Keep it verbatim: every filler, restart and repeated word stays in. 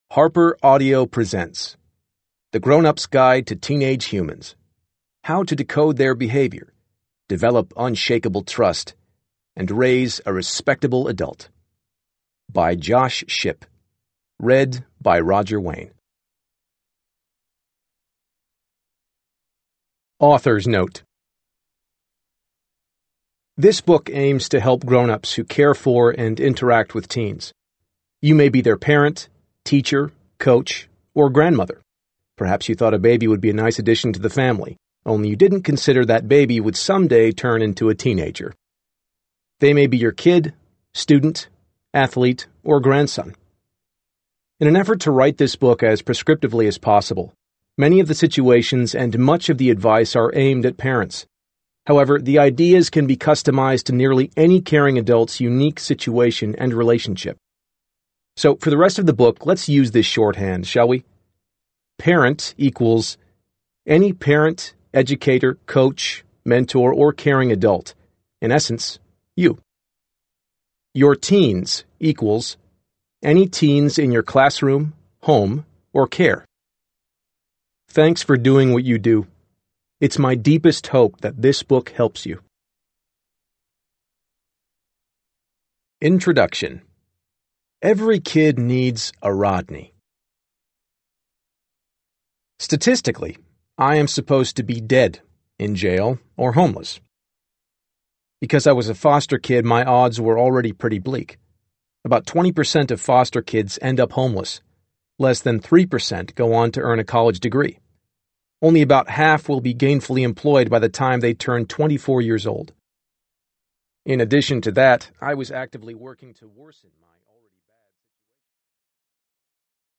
Harper Audio presents The Grown-Up's Guide to Teenage Humans: How to Decode Their Behavior, Develop Unshakable Trust, and Raise a Respectable Adult. By Josh Shipp. Read by Roger Wayne. Author's Note: This book aims to help grown-ups who care for and interact with teens. You may be their parent, teacher, coach, or grandmother. Perhaps you thought a baby would be a nice addition to the family, only you didn't consider that baby would someday turn into a teenager. They may be your kid, student, athlete, or grandson. In an effort to write this book as prescriptively as possible, many of the situations and much of the advice are aimed at parents. However, the ideas can be customized to nearly any caring adult's unique situation and relationship. So, for the rest of the book, let's use this shorthand, shall we? Parent equals any parent, educator, coach, mentor, or caring adult. In essence, you. Your teens equals any teens in your classroom, home, or care. Thanks for doing what you do. It's my deepest hope that this book helps you. Introduction. Every kid needs a Rodney. Statistically, I am supposed to be dead, in jail, or homeless. Because I was a foster kid, my odds were already pretty bleak. About twenty percent of foster kids end up homeless. Less than three percent go on to earn a college degree. Only about half will be gainfully employed by the time they turn twenty-four years old. In addition to that, I was actively working to worsen my